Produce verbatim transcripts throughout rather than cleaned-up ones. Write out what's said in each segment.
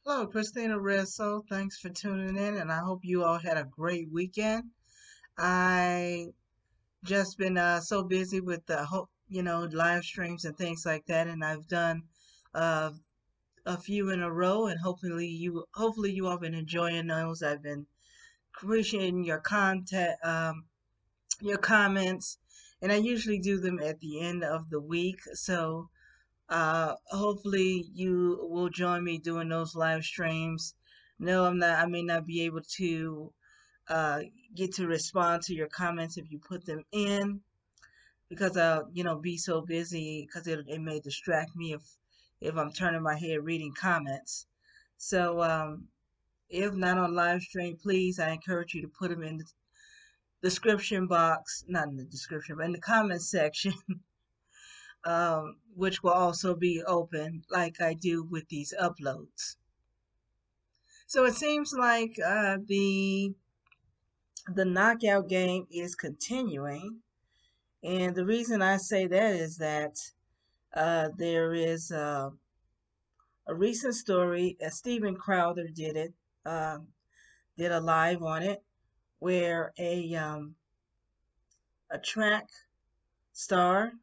Hello, Christina Rizzo. Thanks for tuning in, and I hope you all had a great weekend. I just been uh, so busy with the whole, you know, live streams and things like that, and I've done uh, a few in a row, and hopefully you, hopefully you all been enjoying those. I've been appreciating your content, um, your comments, and I usually do them at the end of the week. So uh, hopefully you will join me doing those live streams. No, I'm not. I may not be able to uh, get to respond to your comments if you put them in because I'll, you know, be so busy because it, it may distract me if if I'm turning my head reading comments. So um, if not on live stream, please, I encourage you to put them in the description box, not in the description, but in the comment section, um, which will also be open like I do with these uploads. So it seems like uh, the the knockout game is continuing, and the reason I say that is that uh, there is uh, a recent story. Uh, Steven Crowder did it, um, did a live on it, where a um, a track star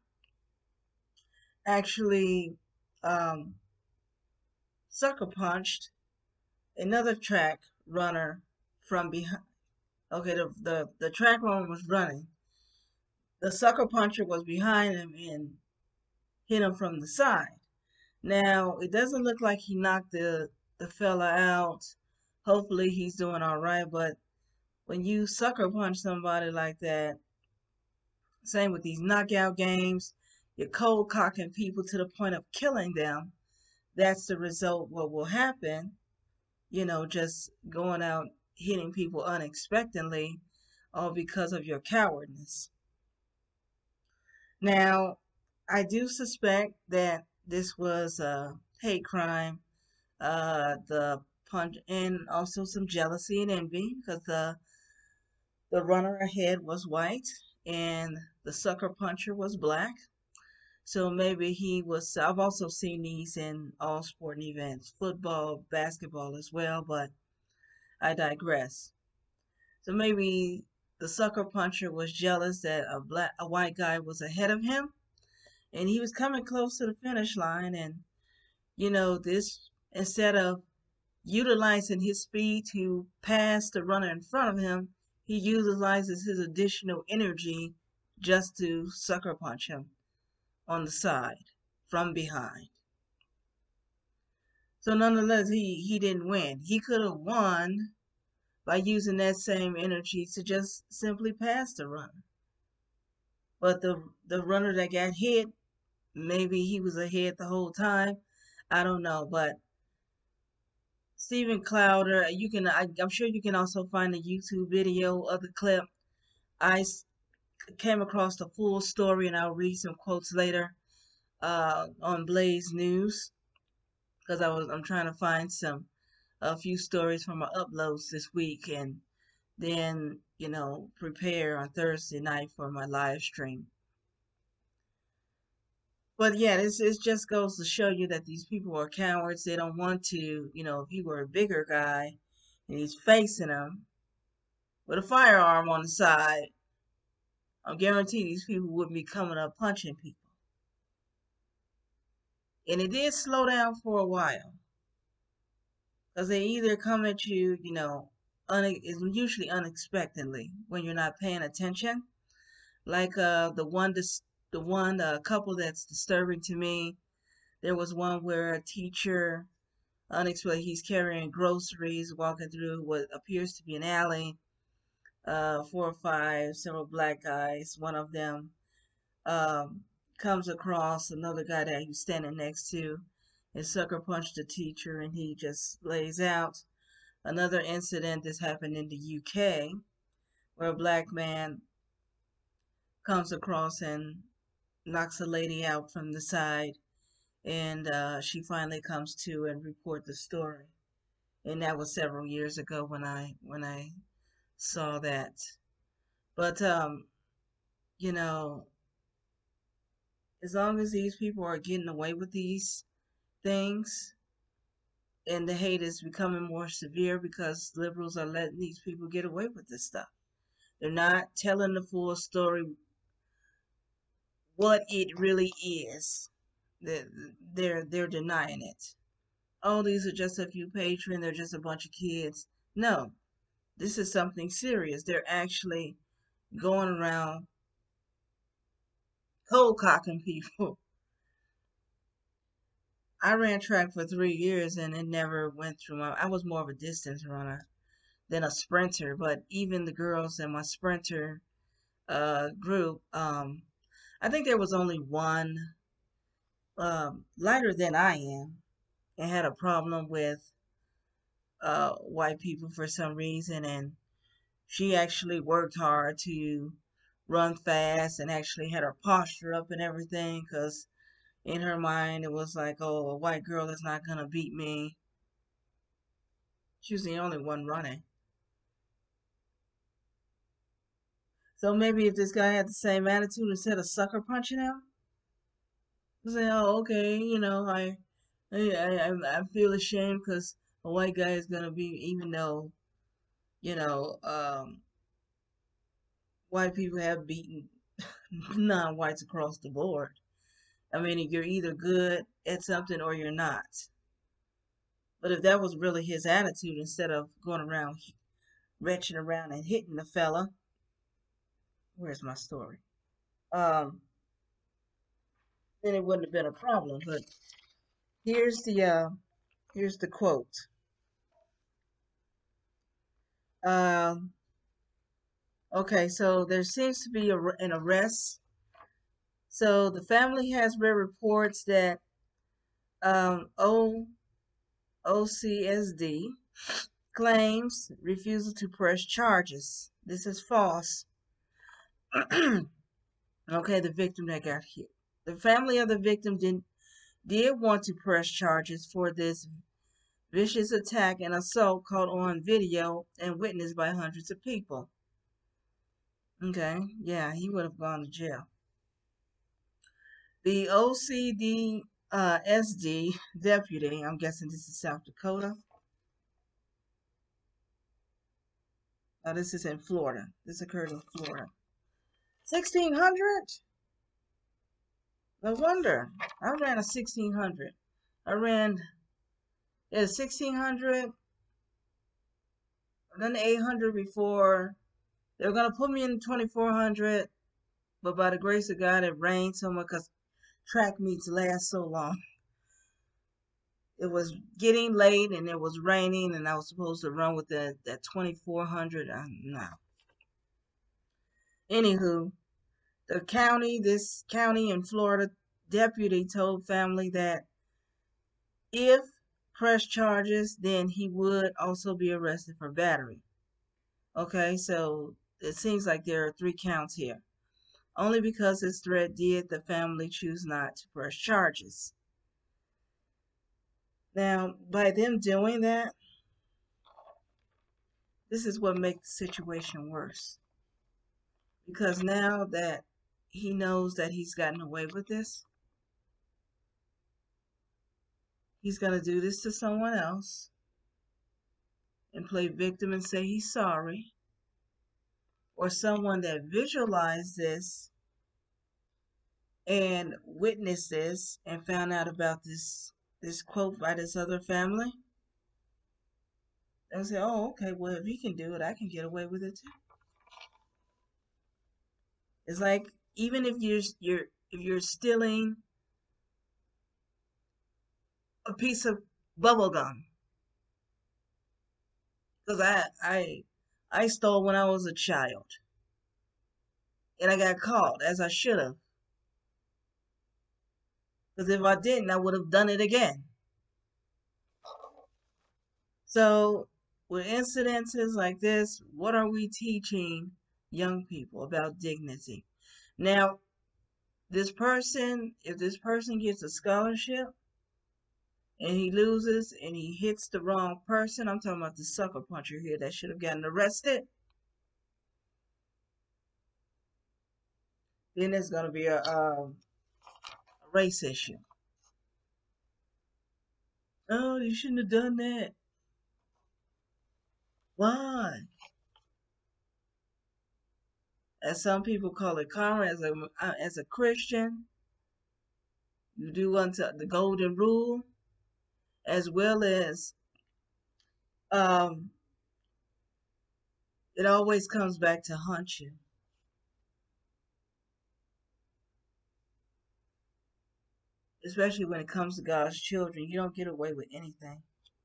actually um, sucker punched another track runner from behind. Okay, the, the the track runner was running. The sucker puncher was behind him and hit him from the side. Now it doesn't look like he knocked the the fella out. Hopefully he's doing all right. But when you sucker punch somebody like that, same with these knockout games, you're cold cocking people to the point of killing them. That's the result. What will happen? You know, just going out hitting people unexpectedly, all because of your cowardness. Now, I do suspect that this was a hate crime, uh, the punch, and also some jealousy and envy because the the runner ahead was white and the sucker puncher was black. So maybe he was. I've also seen these in all sporting events, football, basketball as well, but I digress. So maybe the sucker puncher was jealous that a black, a white guy was ahead of him, and he was coming close to the finish line. And you know, this instead of utilizing his speed to pass the runner in front of him, he utilizes his additional energy just to sucker punch him on the side from behind. So nonetheless, he he didn't win. He could have won by using that same energy to just simply pass the runner. But the the runner that got hit, maybe he was ahead the whole time. I don't know, but Steven Clowder, you can I, I'm sure you can also find a YouTube video of the clip. I came across the full story, and I'll read some quotes later uh, on Blaze News because I was I'm trying to find some a few stories from my uploads this week, and then you know prepare on Thursday night for my live stream. But yeah, this it just goes to show you that these people are cowards. They don't want to, you know, if he were a bigger guy and he's facing them with a firearm on the side, I'm guaranteed these people wouldn't be coming up punching people. And it did slow down for a while because they either come at you, you know, une- it's usually unexpectedly when you're not paying attention. Like uh, the one, dis- the one uh, couple that's disturbing to me. There was one where a teacher unexpectedly he's carrying groceries, walking through what appears to be an alley. Uh, four or five, several black guys. One of them um, comes across another guy that he's standing next to and sucker punched the teacher and he just lays out. Another incident that's happened in the U K where a black man comes across and knocks a lady out from the side and uh, she finally comes to and report the story. And that was several years ago when I when I saw that. But um, you know, as long as these people are getting away with these things, And the hate is becoming more severe because liberals are letting these people get away with this stuff. They're not telling the full story, what it really is. They're they're, they're denying it. Oh, these are just a few patrons. They're just a bunch of kids. No, this is something serious. They're actually going around cold cocking people. I ran track for three years and it never went through my. I was more of a distance runner than a sprinter, but even the girls in my sprinter uh, group, um, I think there was only one um, lighter than I am and had a problem with uh, white people for some reason, and she actually worked hard to run fast and actually had her posture up and everything because in her mind it was like, oh, a white girl is not gonna beat me. She was the only one running. So maybe if this guy had the same attitude instead of sucker punching him, say, oh, okay, you know, I, I, I, I feel ashamed because a white guy is gonna be, even though, you know, um, white people have beaten non-whites across the board. I mean, you're either good at something or you're not. But if that was really his attitude, instead of going around retching around and hitting the fella, where's my story? Um, then it wouldn't have been a problem. But here's the uh, here's the quote. Um, okay, so there seems to be a, an arrest. So the family has read reports that um, o, OCSD claims refusal to press charges. This is false. Okay, the victim that got hit. The family of the victim did, did want to press charges for this vicious attack and assault caught on video and witnessed by hundreds of people. Okay, yeah, he would have gone to jail. The O C D uh, S D deputy, I'm guessing this is South Dakota. Now, this is in Florida. This occurred in Florida. sixteen hundred? No wonder. I ran a sixteen hundred. I ran yeah, sixteen hundred, then the eight hundred before. They were going to put me in twenty-four hundred, but by the grace of God, it rained so much because track meets last so long. It was getting late and it was raining, and I was supposed to run with that, that twenty-four hundred. Uh, no. Anywho, the county, this county in Florida deputy told family that if press charges, then he would also be arrested for battery. Okay, so it seems like there are three counts here. Only because his threat did the family choose not to press charges. Now, by them doing that, this is what makes the situation worse. Because now that he knows that he's gotten away with this, he's going to do this to someone else and play victim and say he's sorry. Or someone that visualized this and witnessed this and found out about this this quote by this other family. They'll say, oh, okay, well, if he can do it, I can get away with it too. It's like, even if you're you're if you're stealing a piece of bubble gum, because I I I stole when I was a child, and I got caught as I should have. Because if I didn't, I would have done it again. So with incidences like this, what are we teaching young people about dignity? Now, this person, if this person gets a scholarship and he loses and he hits the wrong person, I'm talking about the sucker puncher here that should have gotten arrested, then there's going to be a, um, a race issue. Oh, you shouldn't have done that. Why? As some people call it karma, as a uh, as a Christian, you do unto the golden rule, as well as um, it always comes back to haunt you, especially when it comes to God's children. You don't get away with anything.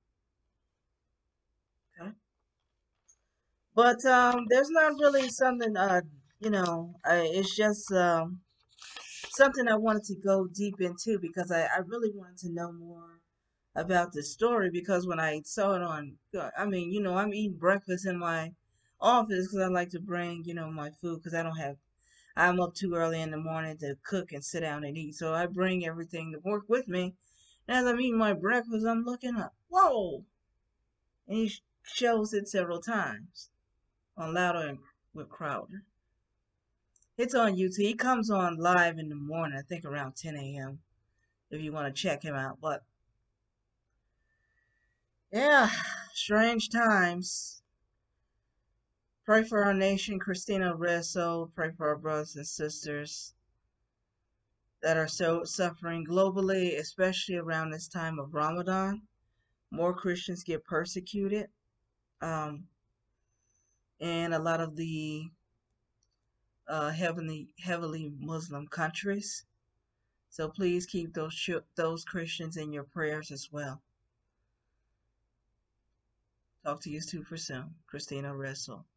Okay, but um, there's not really something. Uh, you know, I, it's just um, something I wanted to go deep into because I, I really wanted to know more about the story because when I saw it on, I mean, you know, I'm eating breakfast in my office because I like to bring, you know, my food because I don't have, I'm up too early in the morning to cook and sit down and eat. So I bring everything to work with me. And as I'm eating my breakfast, I'm looking up, whoa! And he shows it several times on Louder and with Crowder. It's on YouTube. He comes on live in the morning, I think around ten a m if you want to check him out. But yeah, strange times. Pray for our nation, Christina Resso. Pray for our brothers and sisters that are so suffering globally, especially around this time of Ramadan. More Christians get persecuted, um, in a lot of the uh, heavily heavily Muslim countries. So please keep those those Christians in your prayers as well. Talk to you super soon, Christina Resso.